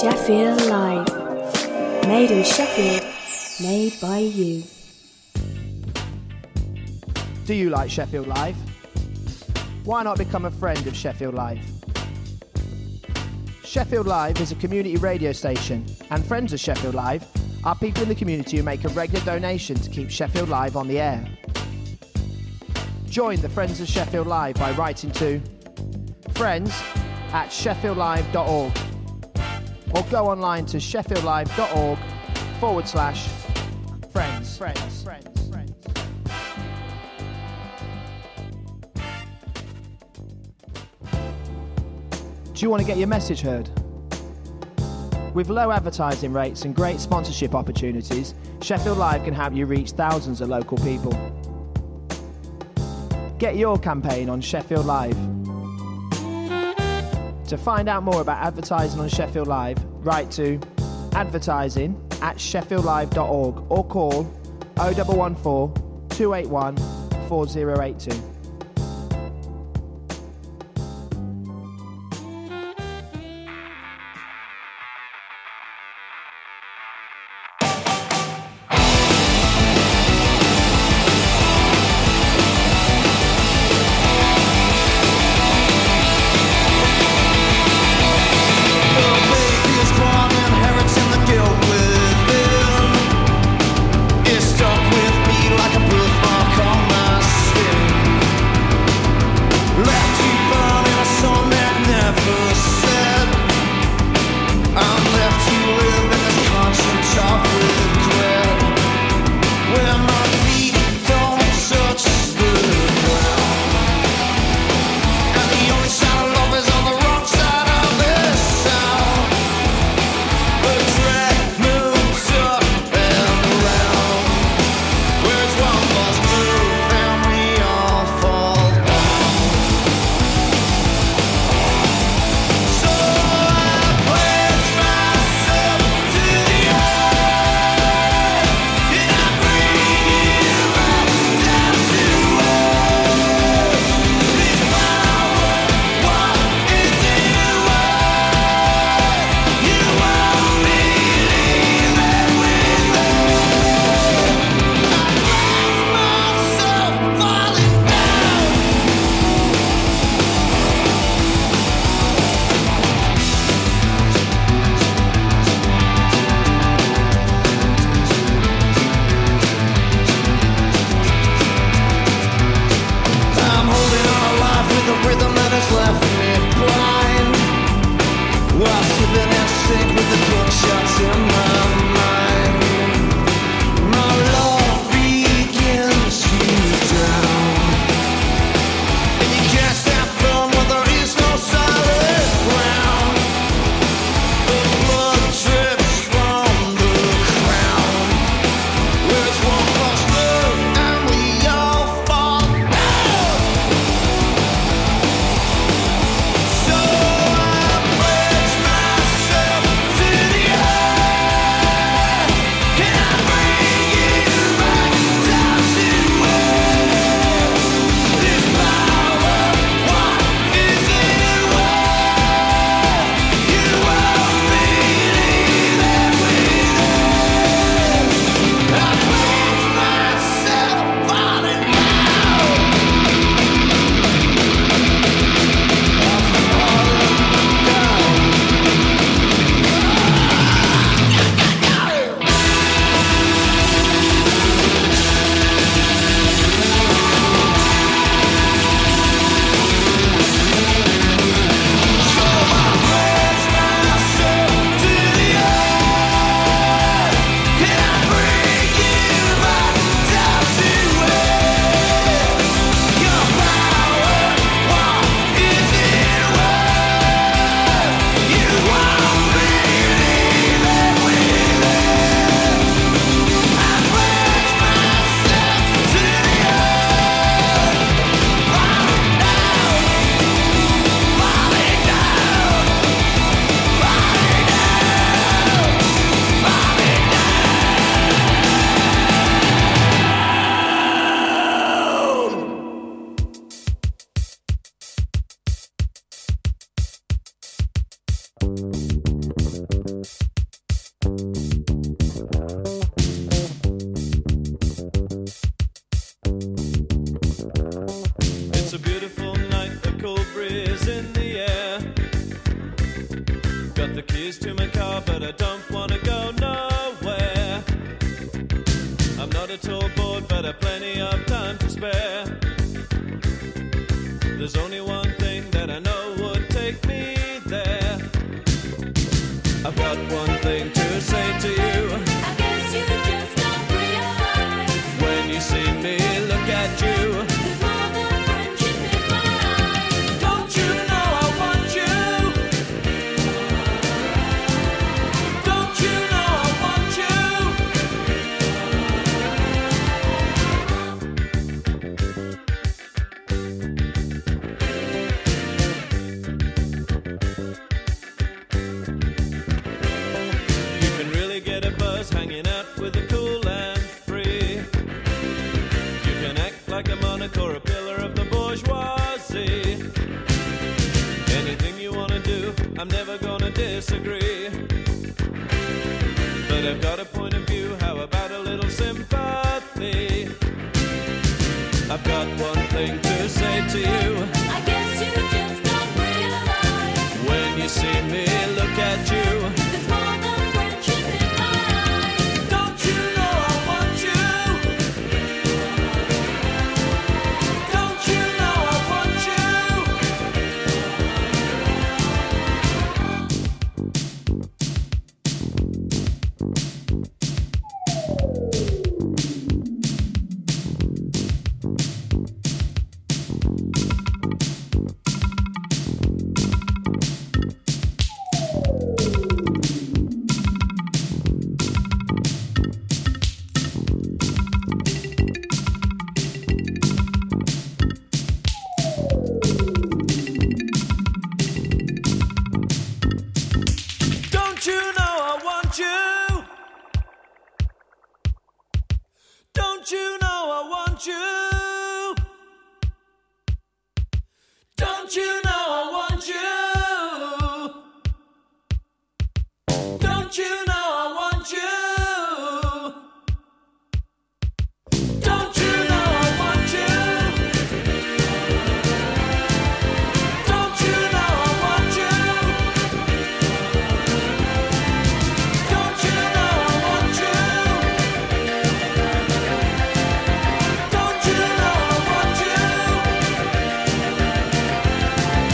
Sheffield Live. Made in Sheffield, made by you. Do you like Sheffield Live? Why not become a friend of Sheffield Live? Sheffield Live is a community radio station, and friends of Sheffield Live are people in the community who make a regular donation to keep Sheffield Live on the air. Join the Friends of Sheffield Live by writing to friends@sheffieldlive.org or go online to sheffieldlive.org/friends. Do you want to get your message heard? With low advertising rates and great sponsorship opportunities, Sheffield Live can help you reach thousands of local people. Get your campaign on Sheffield Live. To find out more about advertising on Sheffield Live, write to advertising@sheffieldlive.org or call 0114 281 4082. Stuck with me like a birthmark on my skin. got the keys to my car, but I don't wanna go nowhere. I'm not at all bored, but I've plenty of time to spare. There's only one thing that I know would take me there. I've got one thing to say to you. I guess you just don't realize When you see me look at you, there's more than friendship in my eyes. don't you know I want you? Don't you know I want you? You can really get a buzz hanging out with the cool and free. You can act like a monarch or a pillar of the bourgeoisie. Anything you wanna do, I'm never gonna disagree. But I've got a point of view, how about a little sympathy? I've got one thing to say to you. I guess you just don't realize When you see me look at you, there's more than friendship in my eyes. don't you know I want you? Don't you know I want you? Don't you know I want you? Don't you know I want you? Don't you know I want you? Don't you know I want you? Don't you know I want you? Don't you know I want you? Don't you know I want you? Don't you know I want you?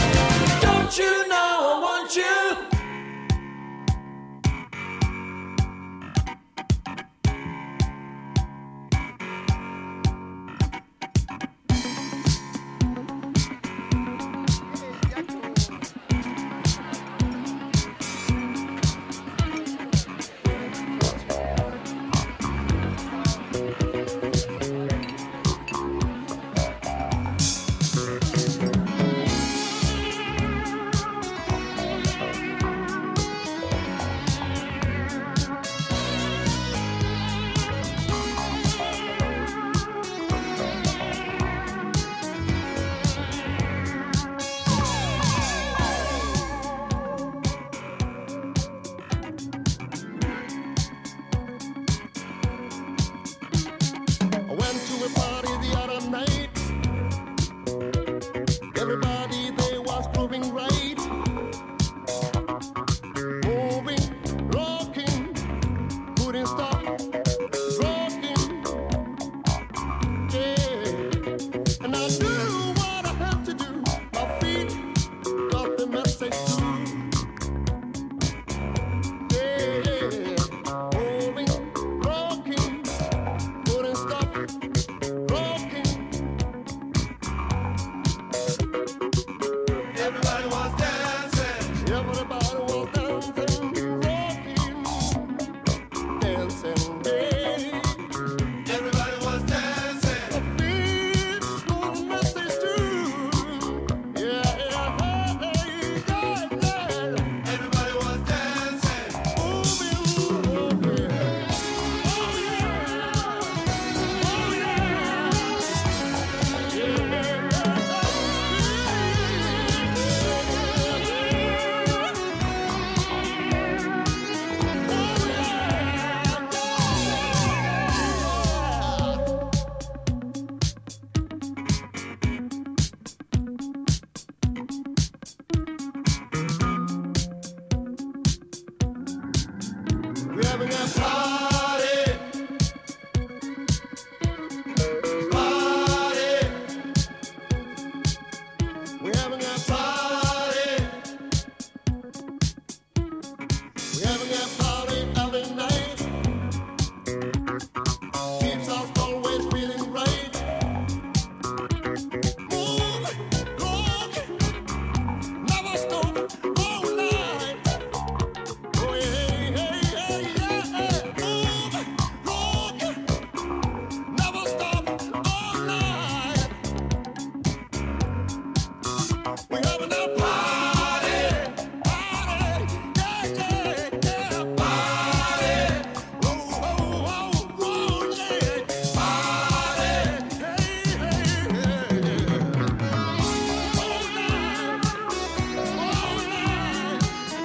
having a party. Party. We're having a party. We're having a party every night. Keeps us always feeling right. Move, rock, never stop all night. Oh yeah, yeah, yeah, yeah. Move, rock, never stop all night. We're having a party, party, yeah, yeah, yeah, party. Oh, oh, oh, oh, yeah, party, hey, hey, hey. All night, all night,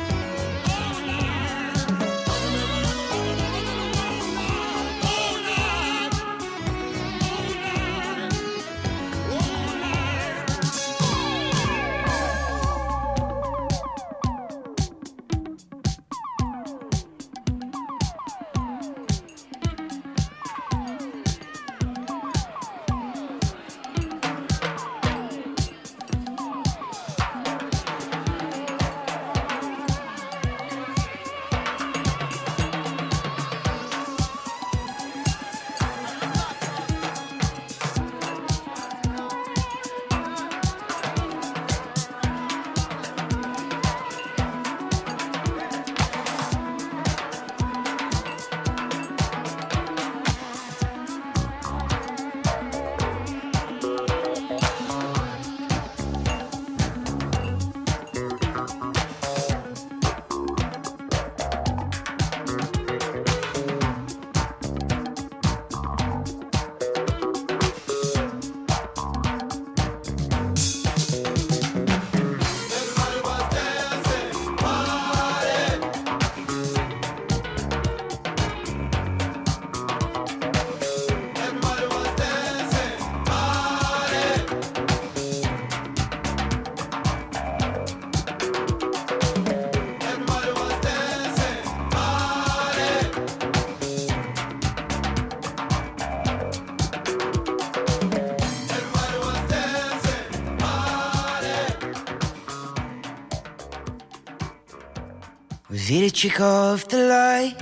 Was it a trick of the light,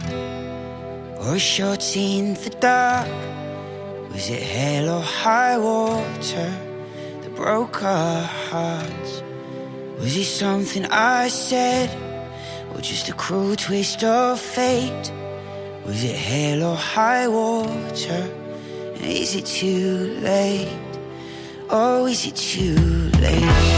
or a shot in the dark? Was it hell or high water that broke our hearts? Was it something I said, or just a cruel twist of fate? Was it hell or high water? And is it too late? Oh, is it too late?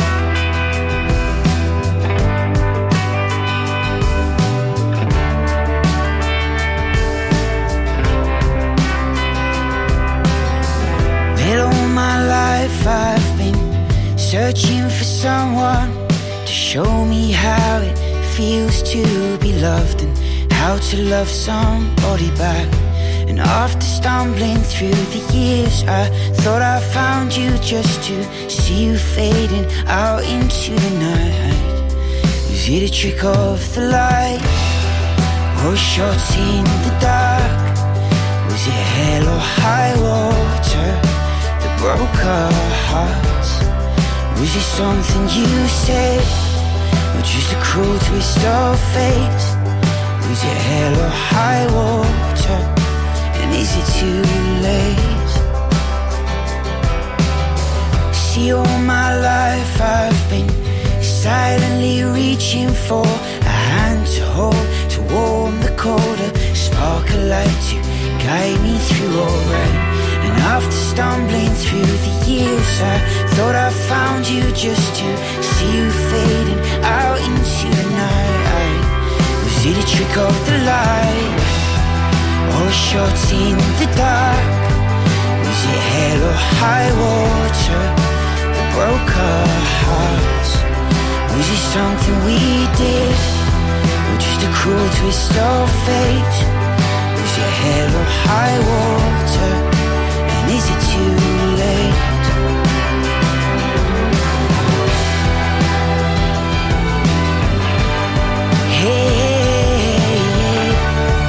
All my life I've been searching for someone to show me how it feels to be loved and how to love somebody back. And after stumbling through the years, I thought I found you just to see you fading out into the night. Was it a trick of the light, or a shot in the dark? Was it hell or high water that broke our hearts? Was it something you said, or just a cruel twist of fate? Was it hell or high water? And is it too late? See, all my life I've been silently reaching for a hand to hold, to warm the cold, a spark of light to guide me through all right. And after stumbling through the years, I thought I found you just to see you fading out into the night. Was it a trick of the light, or a shot in the dark? Was it hell or high water that broke our hearts? Was it something we did, or just a cruel twist of fate? Was it hell or high water? And is it too late? Hey,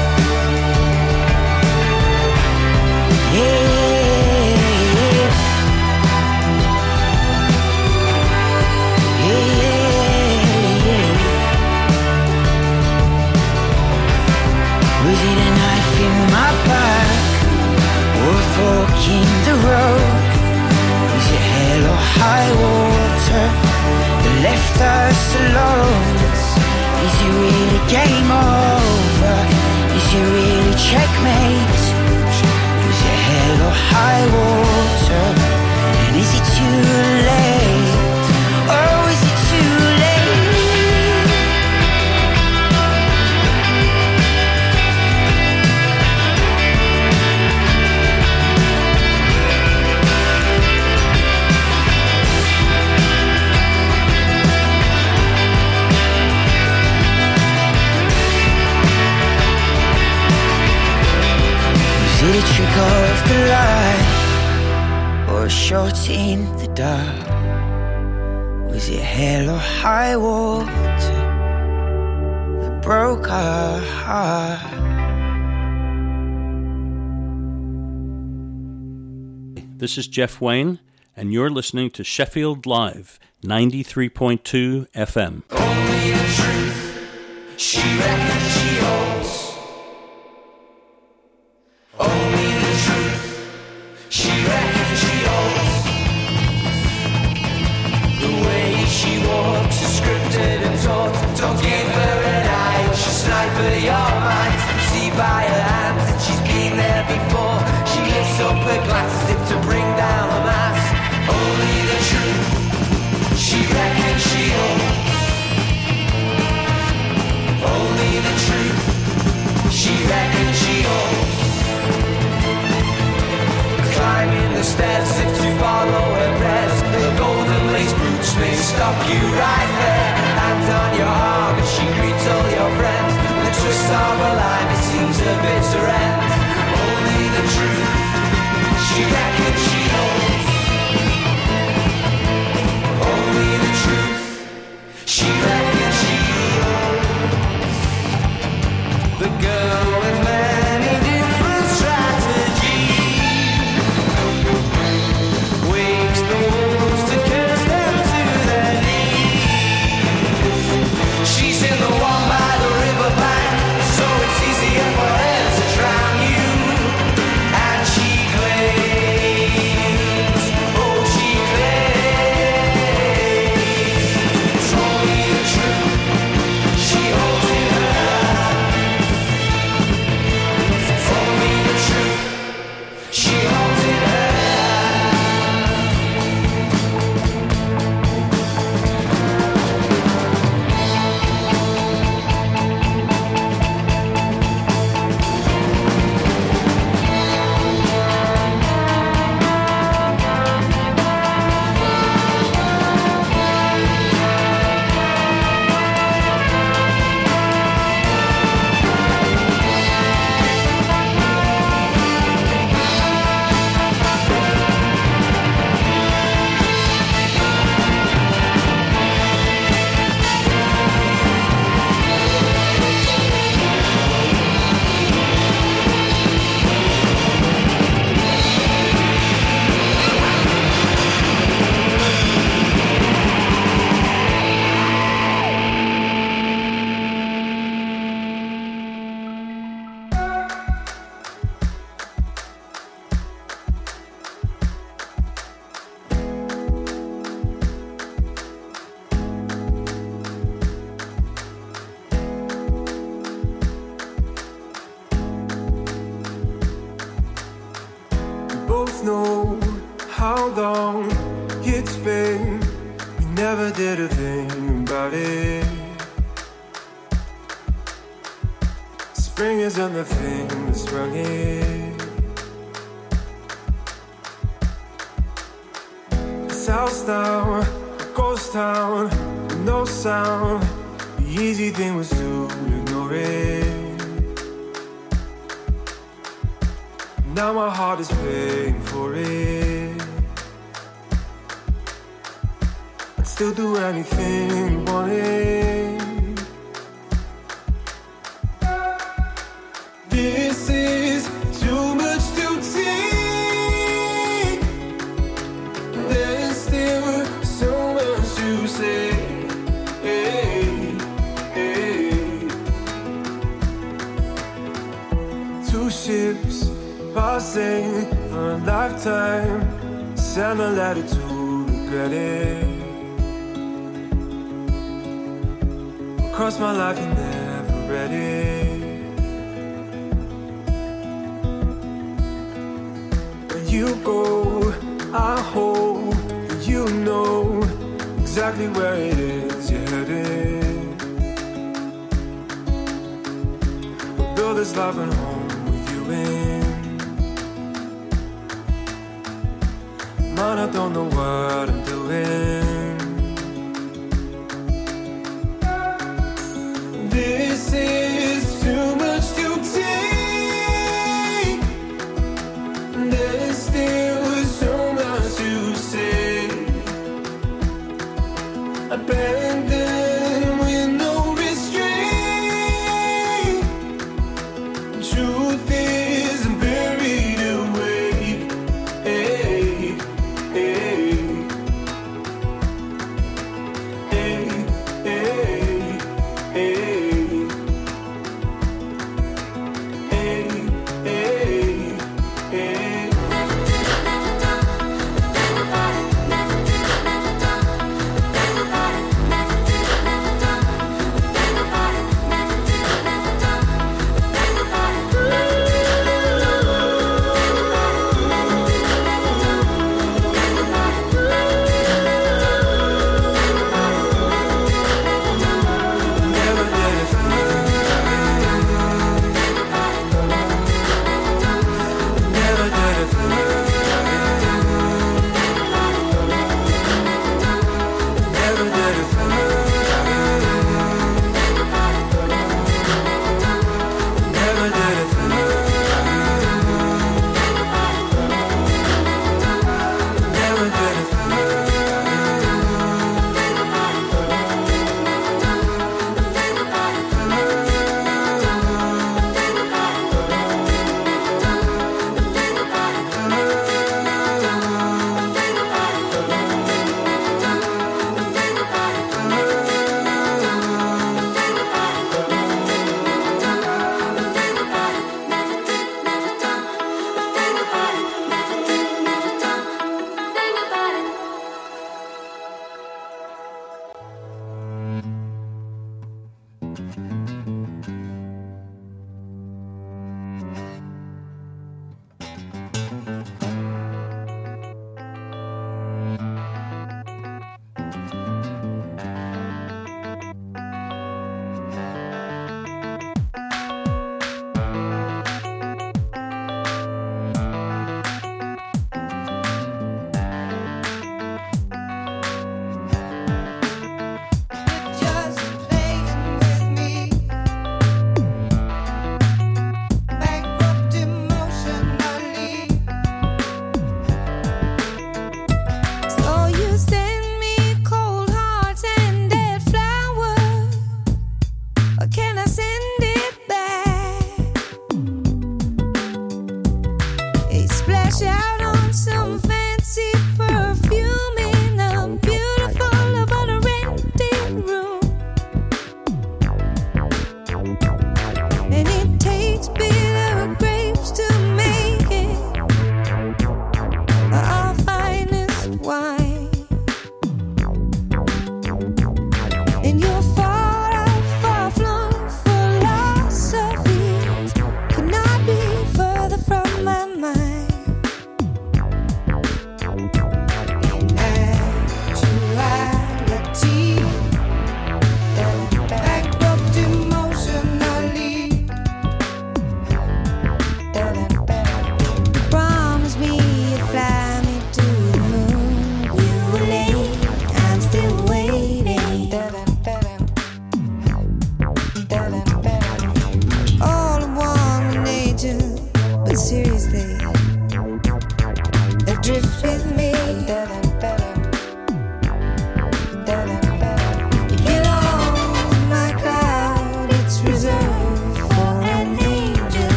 broke? Was it hell or high water that left us alone? Is it really game over? Is it really checkmate? Was it hell or high water? And is it too late? Oh, is it too late? Was it a trick of the light or a shot in the dark? Was it hell or high water that broke our heart? This is Jeff Wayne, and you're listening to Sheffield Live, 93.2 FM. Only the truth she reckons she holds. Only the truth she reckons she holds. The way she walks is scripted and taught. Don't give her an eye, she'll snipe at your mind. See by her hands that she's been there before. She lifts up her glass as if to bring down the mass. Only the truth she reckons she holds. Only the truth she reckons she holds. Climbing the stairs as if to follow her prayers. Her golden lace boots may stop you right there. Hand on your arm as she greets all your friends. The twist of her life, it seems a bitter end. Only the truth she reckons she holds. Only the truth she reckons she holds. The girl with many different strategies wakes the wolves to curse them to their knees. She's in the one by the riverbank, so it's easier for her to drown you. And she claims, oh she claims, it's only the truth she holds in her hands. It's only the truth she holds in her hands. Both know how long it's been. We never did a thing about it. Spring isn't the thing that sprung it. This house now, a ghost town, with no sound. The easy thing was to ignore it. Now my heart is paying for it. I'd still do anything you wanted. This is too much to take. There's still so much to say. Hey, hey. Two ships Passing for a lifetime, send a letter to regret it. Across my life, you never read it. When you go, I hope that you know exactly where it is you're headed. We'll build this life and home with you in. Man, I don't know what I'm doing. This is too much to take. There's still so much to say. Abandoned with no restraint. Truth is buried away. Hey, hey, hey, hey, hey.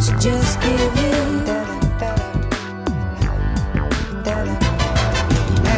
Just give you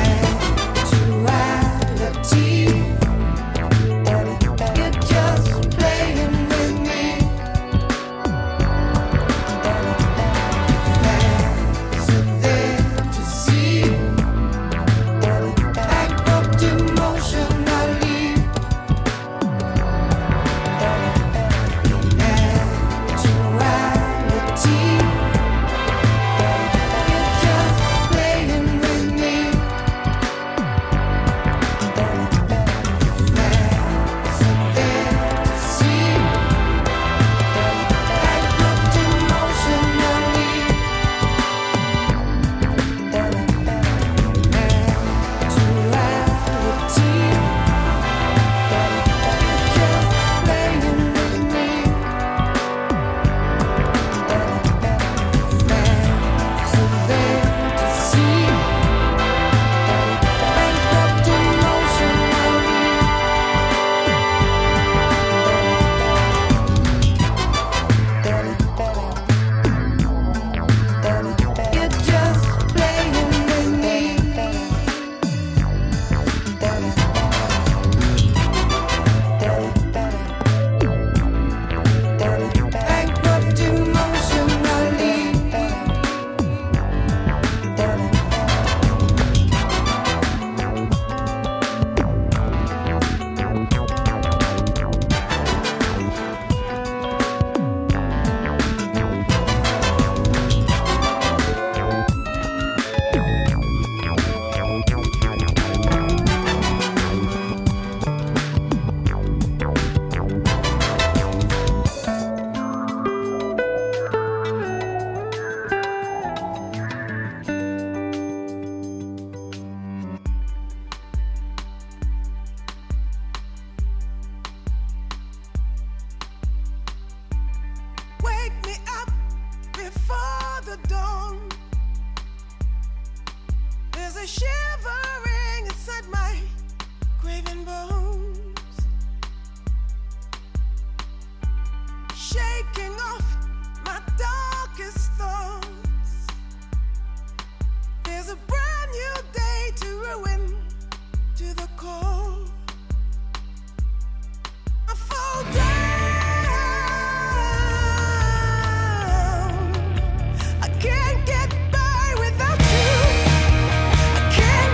shivering inside my craven bones, shaking off my darkest thoughts. There's a brand new day to ruin to the core. I fall down. I can't get by without you. I can't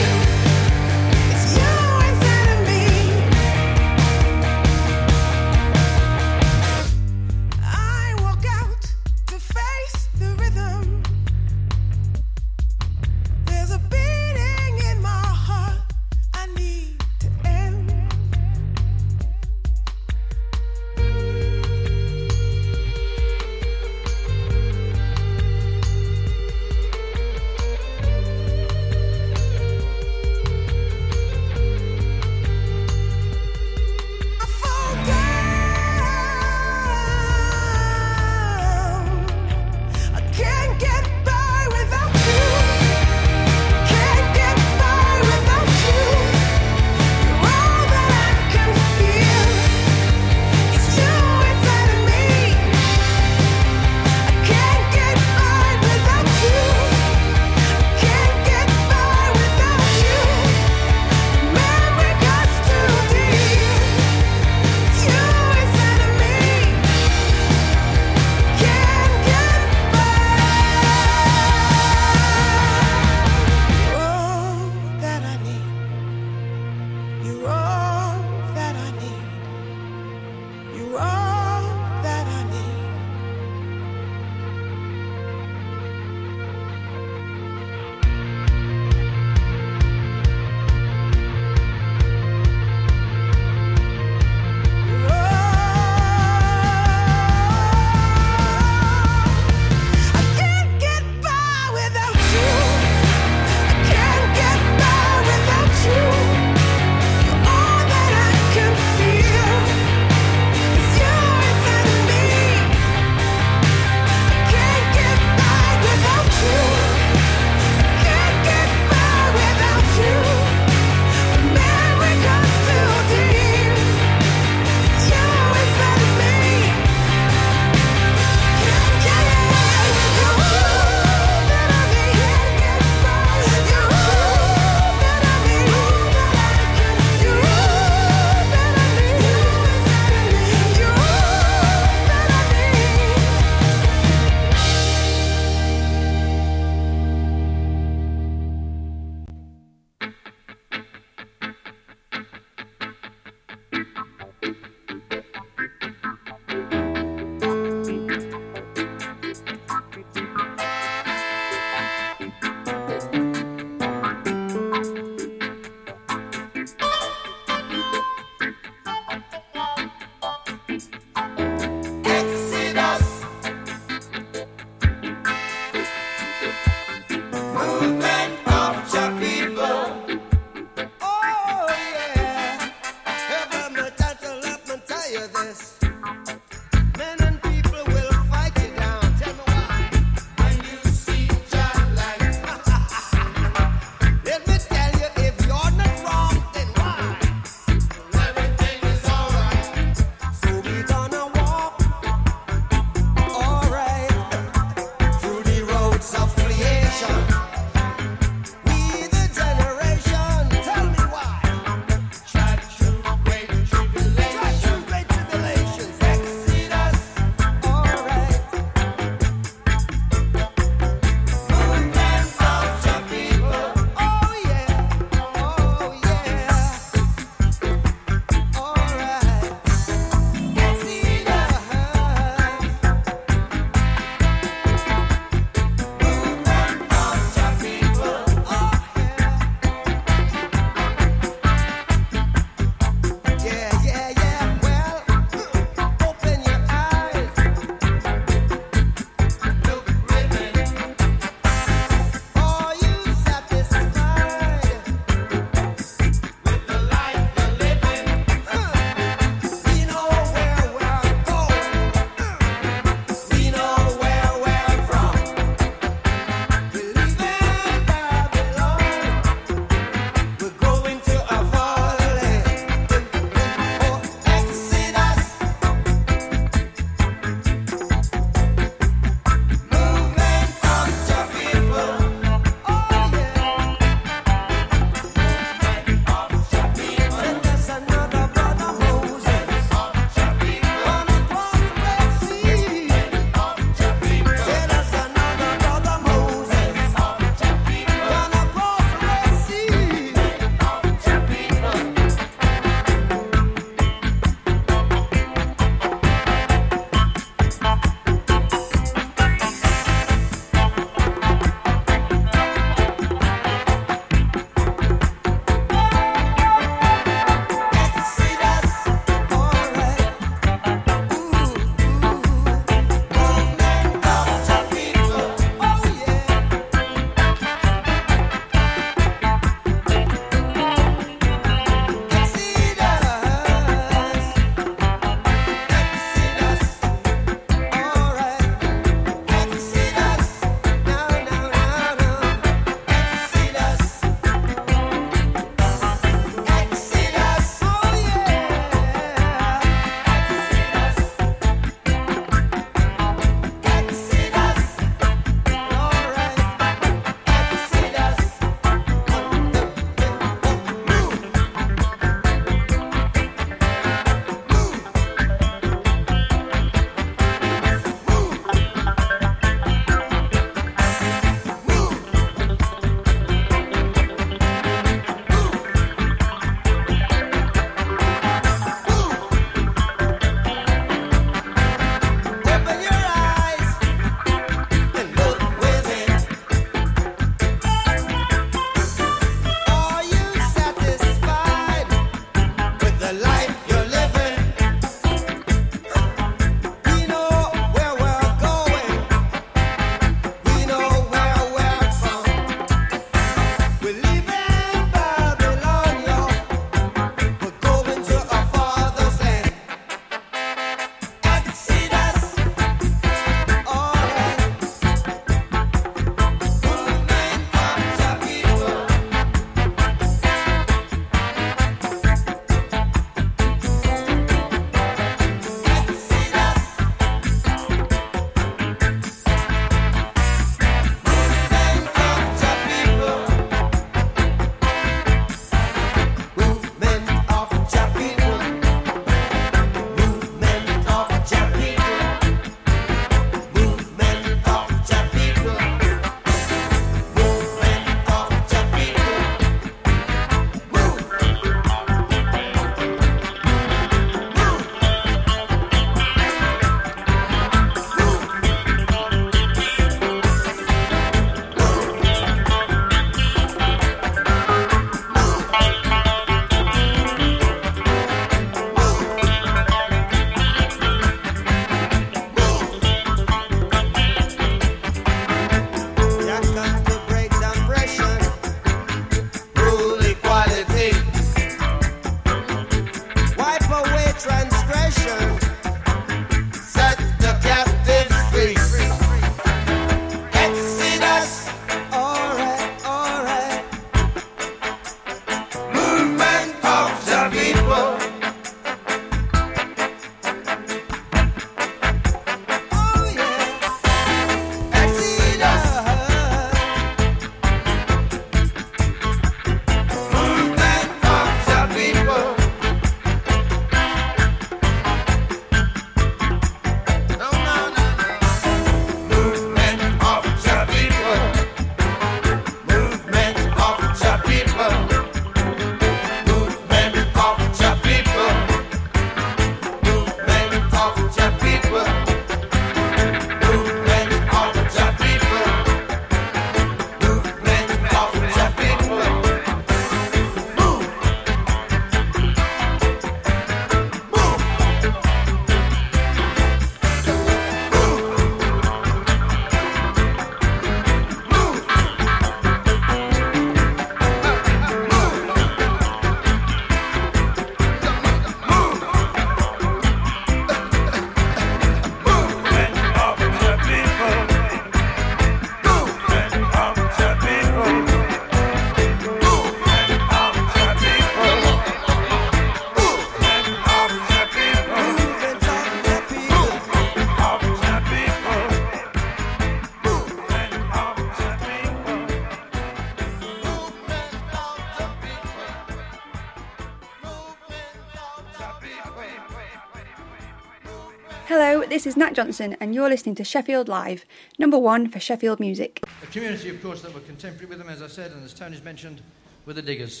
Hello, this is Nat Johnson, and you're listening to Sheffield Live, number one for Sheffield music. A community, of course, that were contemporary with them, as I said, and as Tony's mentioned, were the Diggers.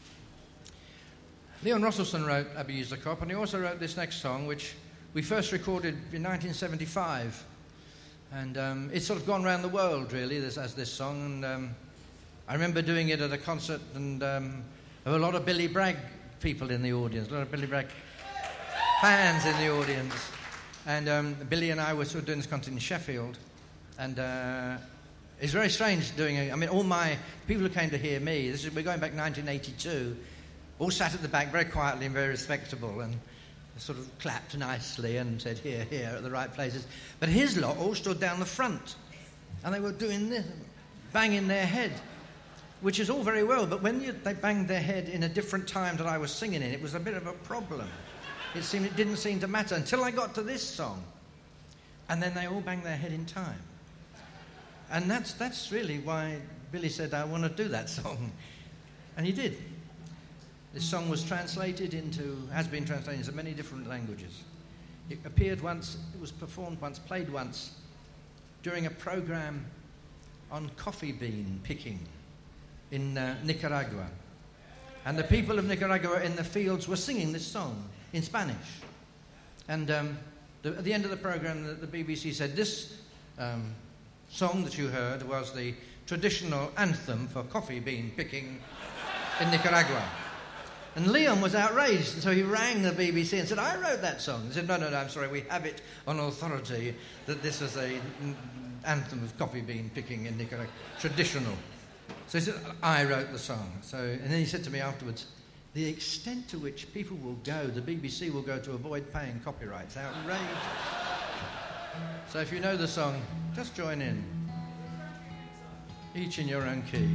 Leon Russellson wrote Ebenezer Cop, and he also wrote this next song, which we first recorded in 1975. And it's sort of gone around the world, really, as this song. And I remember doing it at a concert, and there were a lot of Billy Bragg people in the audience, a lot of Billy Bragg fans in the audience. And Billy and I were sort of doing this concert in Sheffield. And it's very strange doing it. I mean, all my people who came to hear me, we're going back 1982, all sat at the back very quietly and very respectable, and sort of clapped nicely and said, here, here, at the right places. But his lot all stood down the front, and they were doing this, banging their head, which is all very well, but when they banged their head in a different time that I was singing in, it was a bit of a problem. It didn't seem to matter until I got to this song, and then they all banged their head in time. And that's really why Billy said, I want to do that song. And he did. This song was has been translated into many different languages. It appeared once, it was performed once, played once, during a program on coffee bean picking in Nicaragua. And the people of Nicaragua in the fields were singing this song in Spanish. And at the end of the program, the BBC said, this song that you heard was the traditional anthem for coffee bean picking in Nicaragua. And Leon was outraged, and so he rang the BBC and said, I wrote that song. They said, no, I'm sorry, we have it on authority that this is an anthem of coffee bean picking in Nicaragua, traditional. So he said, I wrote the song. And then he said to me afterwards, the extent to which people will go, the BBC will go to avoid paying copyrights, outrageous. So if you know the song, just join in, each in your own key.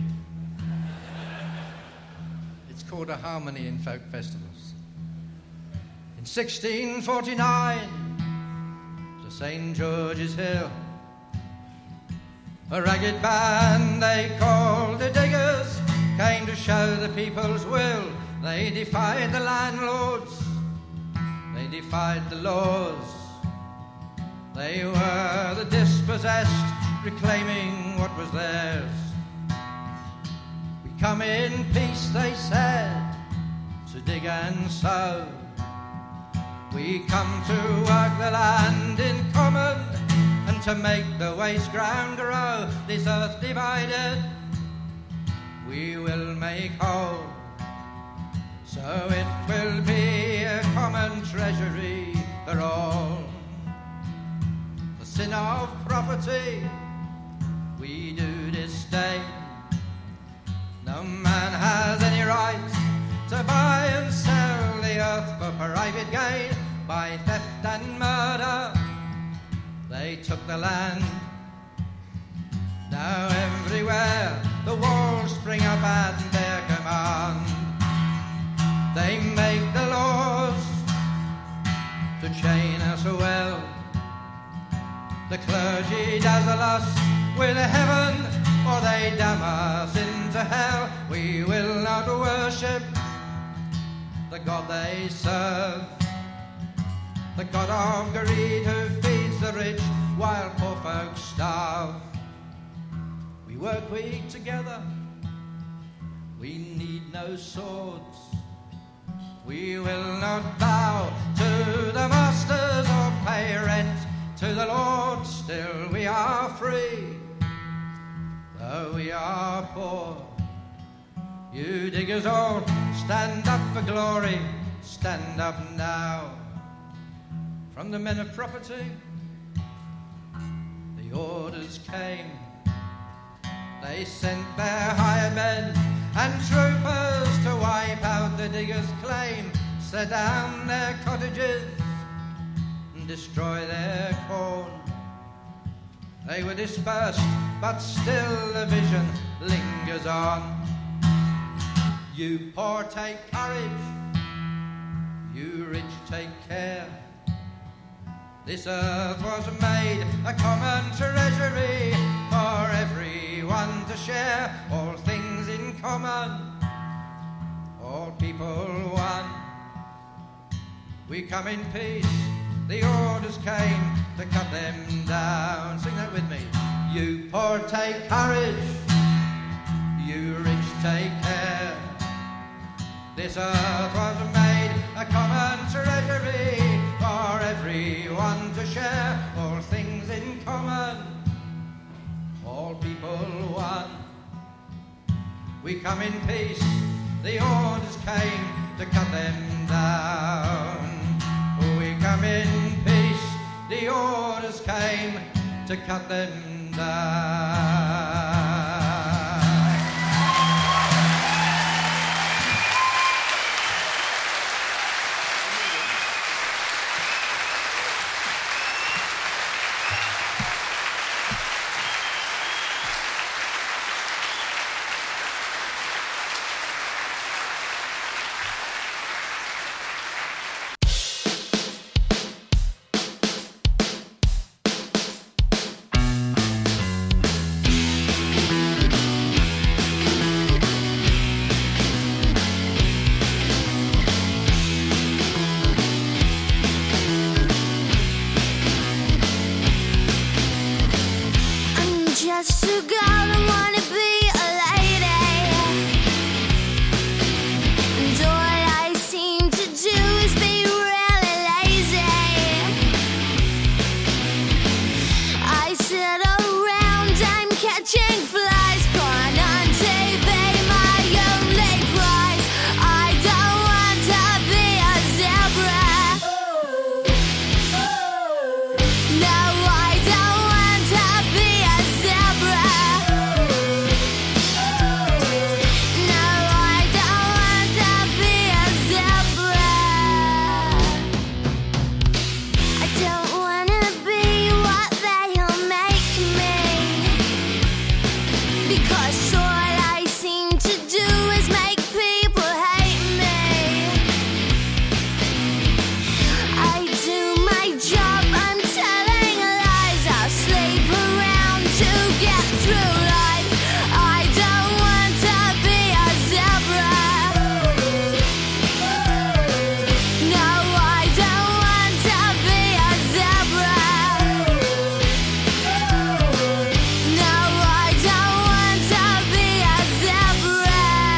It's called a harmony in folk festivals. In 1649, to St. George's Hill, a ragged band they called the Diggers came to show the people's will. They defied the landlords, they defied the laws. They were the dispossessed, reclaiming what was theirs. We come in peace, they said, to dig and sow. We come to work the land in common and to make the waste ground grow. This earth divided, we will make whole. So it will be a common treasury for all. The sin of property we do disdain. No man has any right to buy and sell the earth for private gain. By theft and murder they took the land. Now everywhere the walls spring up at their command. They make the laws to chain us well. The clergy dazzle us with heaven, or they damn us into hell. We will not worship the God they serve, the God of greed who feeds the rich while poor folks starve. We work, we eat together, we need no swords. We will not bow to the masters or pay rent to the Lord. Still we are free, though we are poor. You diggers all, stand up for glory, stand up now. From the men of property, the orders came. They sent their hired men and troopers to wipe out the diggers' claim, set down their cottages and destroy their corn. They were dispersed, but still the vision lingers on. You poor take courage, you rich take care. This earth was made a common treasury for everyone to share. All things in common, all people one. We come in peace, the orders came to cut them down. Sing that with me. You poor take courage, you rich take care. This earth was made a common treasury for everyone to share. All things in common, all people one. We come in peace, the orders came to cut them down. We come in peace, the orders came to cut them down. Just a girl and wanna be a lady, and all I seem to do is be really lazy. I sit around, I'm catching flies, porn on TV, my only prize. I don't want to be a zebra. No, I don't want to be a zebra. No, I don't want to be a zebra. I don't want to be what they'll make me, because all I seem to do is make people hate me. I do my job, I'm telling lies, I'll sleep around to get through life. I don't want to be a zebra. No, I don't want to be a zebra. No, I don't want to be a zebra.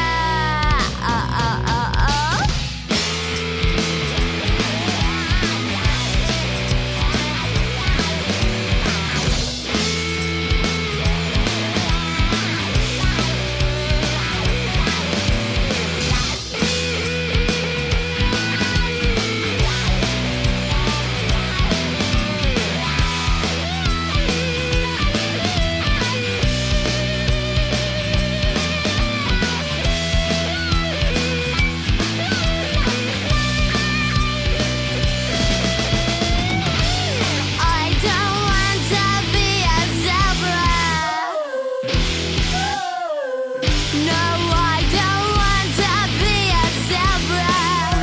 I don't want to be a zebra. No, I don't want to be a zebra.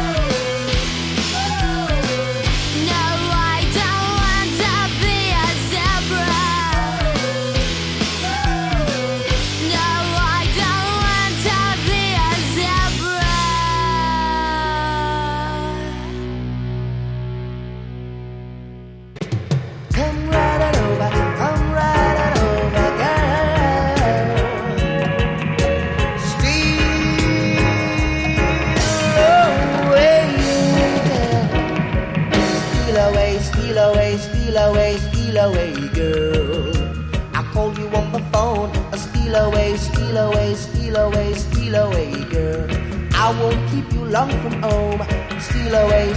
No, I don't want to be a zebra. No, I don't want to be a zebra. Come right on over, girl. Steal away, girl. I call you on the phone. Steal away, girl. I won't keep you long from home. Steal away,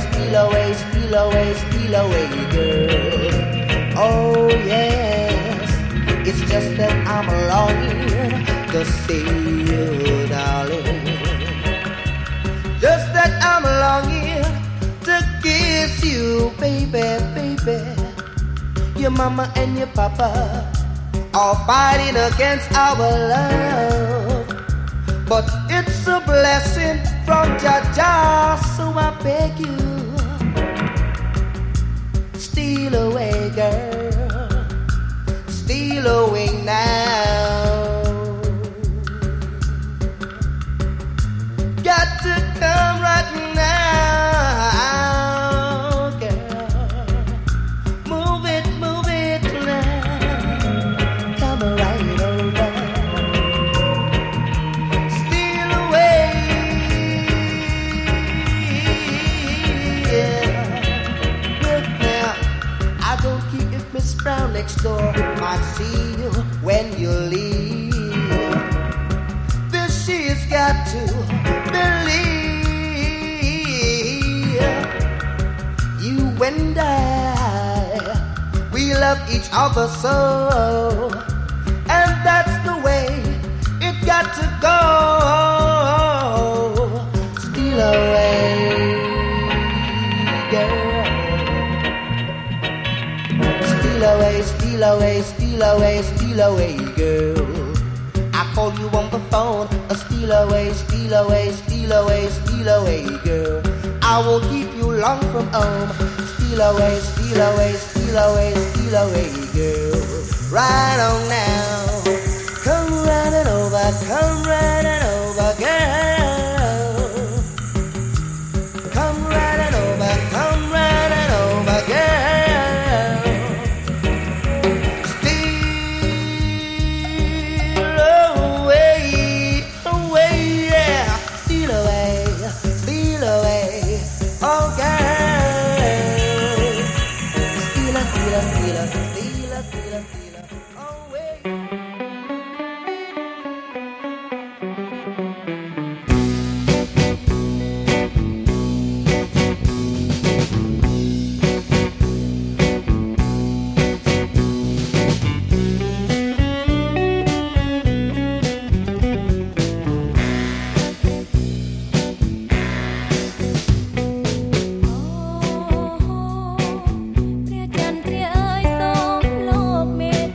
girl. Oh yes, it's just that I'm longing to see you, darling. Just that I'm longing to kiss you, baby. Your mama and your papa are fighting against our love, but it's a blessing from Jah, so I beg you, steal away, girl, steal away now. Got to come right now, girl. if Miss Brown next door might see you when you leave. This she's got to believe. You and I, we love each other so, and that's the way it got to go. Steal away, girl. Steal away, steal away, steal away, steal away, girl. I call you on the phone. Steal away, steal away, steal away, steal away, girl. I won't keep you long from home. Steal away, steal away, steal away, steal away, girl. Right on now. Come running over, come running over, girl. Come running over, come running over, girl. Steal away, away, yeah. Steal away, steal away, oh girl. Steal, steal, steal, steal, steal, steal away. ព្រះចន្ទព្រះអើយសូមលោកមេត្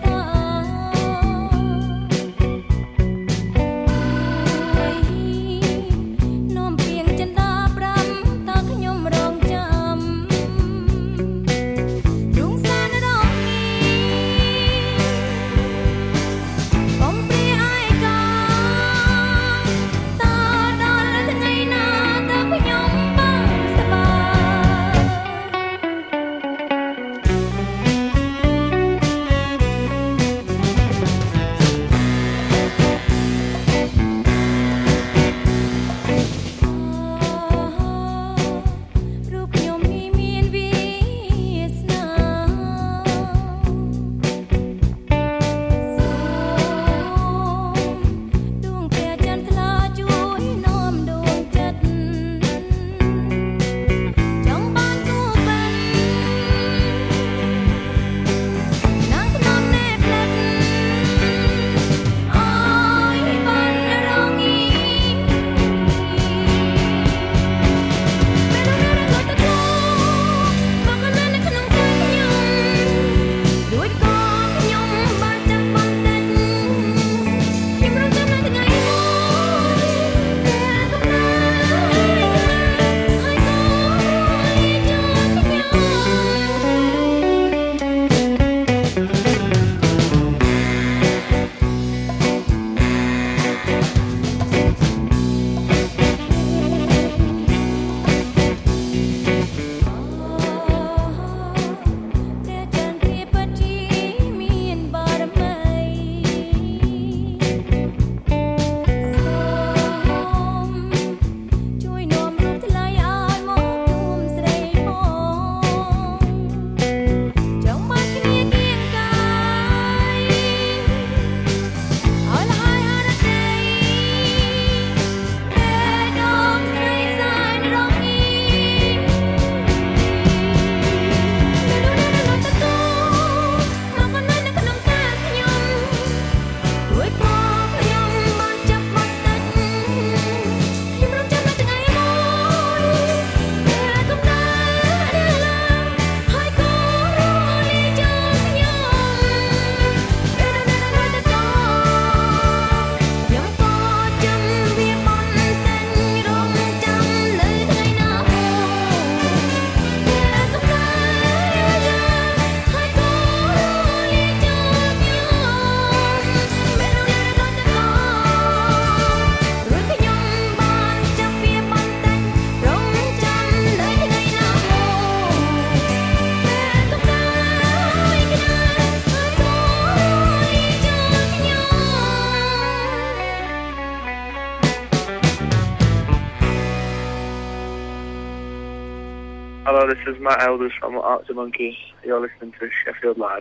Hello, this is Matt Elders from Arctic Monkeys. You're listening to Sheffield Live.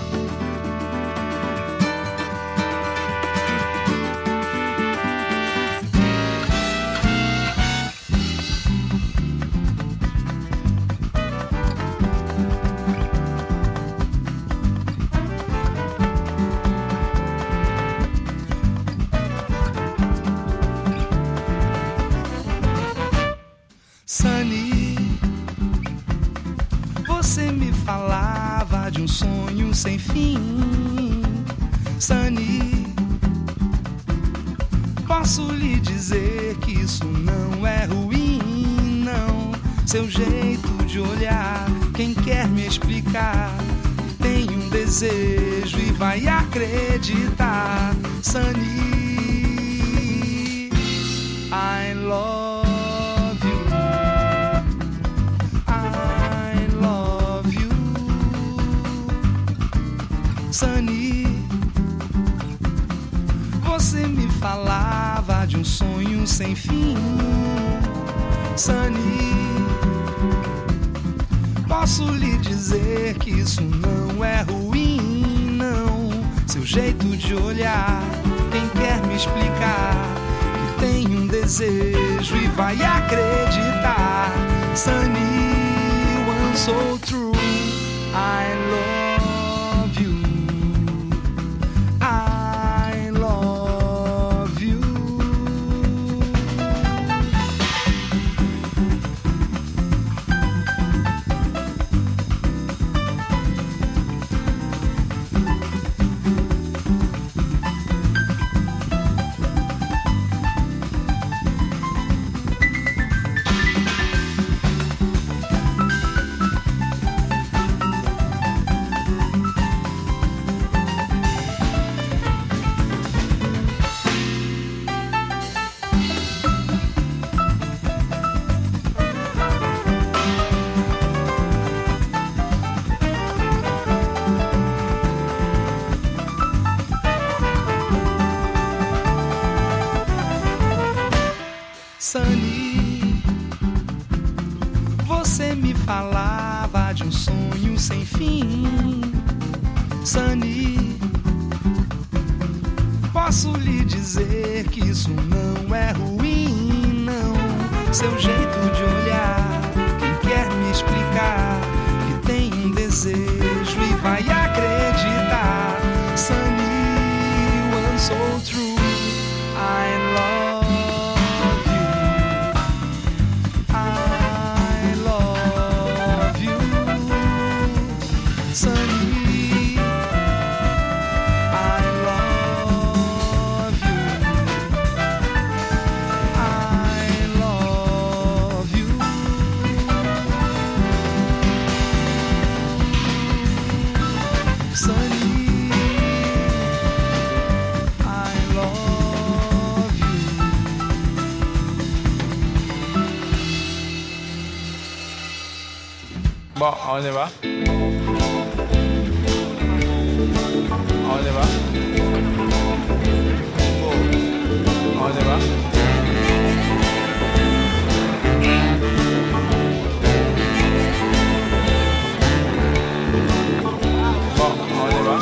Sunny, você me falava de um sonho sem fim. Sunny, posso lhe dizer que isso não é ruim, não. Seu jeito de olhar, quem quer me explicar, tem um desejo e vai acreditar. Sunny, I love Sunny, você me falava de um sonho sem fim. Sunny, posso lhe dizer que isso não é ruim, não. Seu jeito de olhar, quem quer me explicar, que tem um desejo e vai acreditar. Sunny, one so true, I love Sunny, você me falava de um sonho sem fim. Sunny, posso lhe dizer que isso não é ruim, não. Seu jeito de olhar, quem quer me explicar, que tem um desejo e vai acreditar. Sunny, one so true, I love Sunny, I love you. I love you. Sunny, I love you. Bon, on y va. On y va. On y va. Bon, on y va.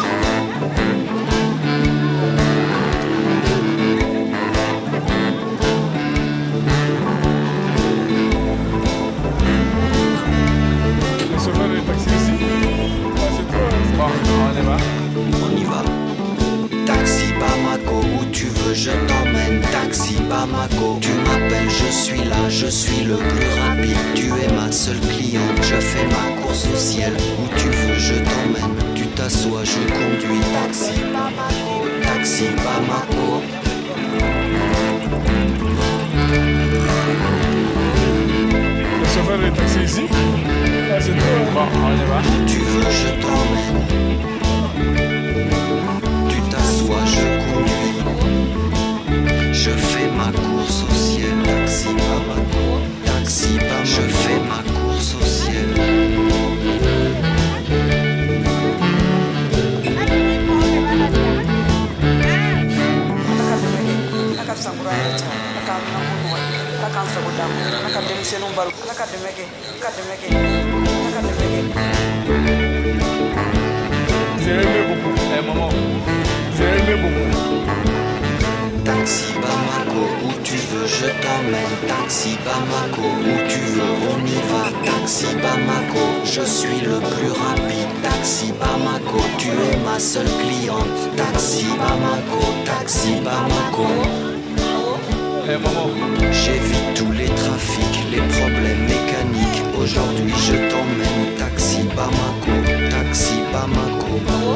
Le chauffeur est taxi ici. C'est toi. Bon, on y va. On y va. Taxi Bamako, où tu veux je t'emmène. Taxi Bamako, tu m'appelles, je suis là, je suis le plus rapide. Tu es ma seule cliente, je fais ma course au ciel. Où tu veux je t'emmène, tu t'assois, je conduis. Taxi Bamako, taxi Bamako. Le chauffeur est taxi ici. C'est toi. Bon, on y va. Où tu veux je t'emmène. Tu t'assois, je conduis. Je fais ma course au ciel. Taxi Bamako, taxi Bamako. Je fais ma course au ciel. Akasangura se non balu. Nakate meke. J'ai aimé beaucoup. Eh maman, j'ai aimé beaucoup. Taxi Bamako, où tu veux je t'emmène. Taxi Bamako, où tu veux on y va. Taxi Bamako, je suis le plus rapide. Taxi Bamako, tu es ma seule cliente. Taxi Bamako, Taxi Bamako. Eh maman, j'évite tous les trafics, les problèmes mécaniques. Aujourd'hui je t'emmène. Taxi Bamako, Taxi Bamako.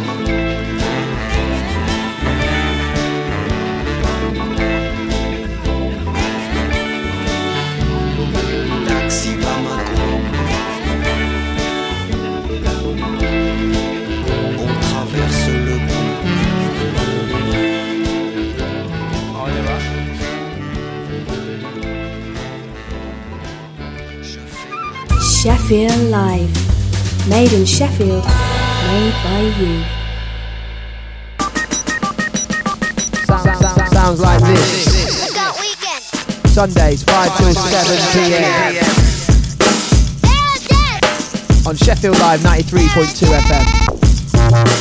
Taxi Bamako. On traverse le pont. on y va. Sheffield Live. Made in Sheffield. Made by you. Sounds like this. Sundays 5 till 7 p.m. on Sheffield Live 93.2 FM.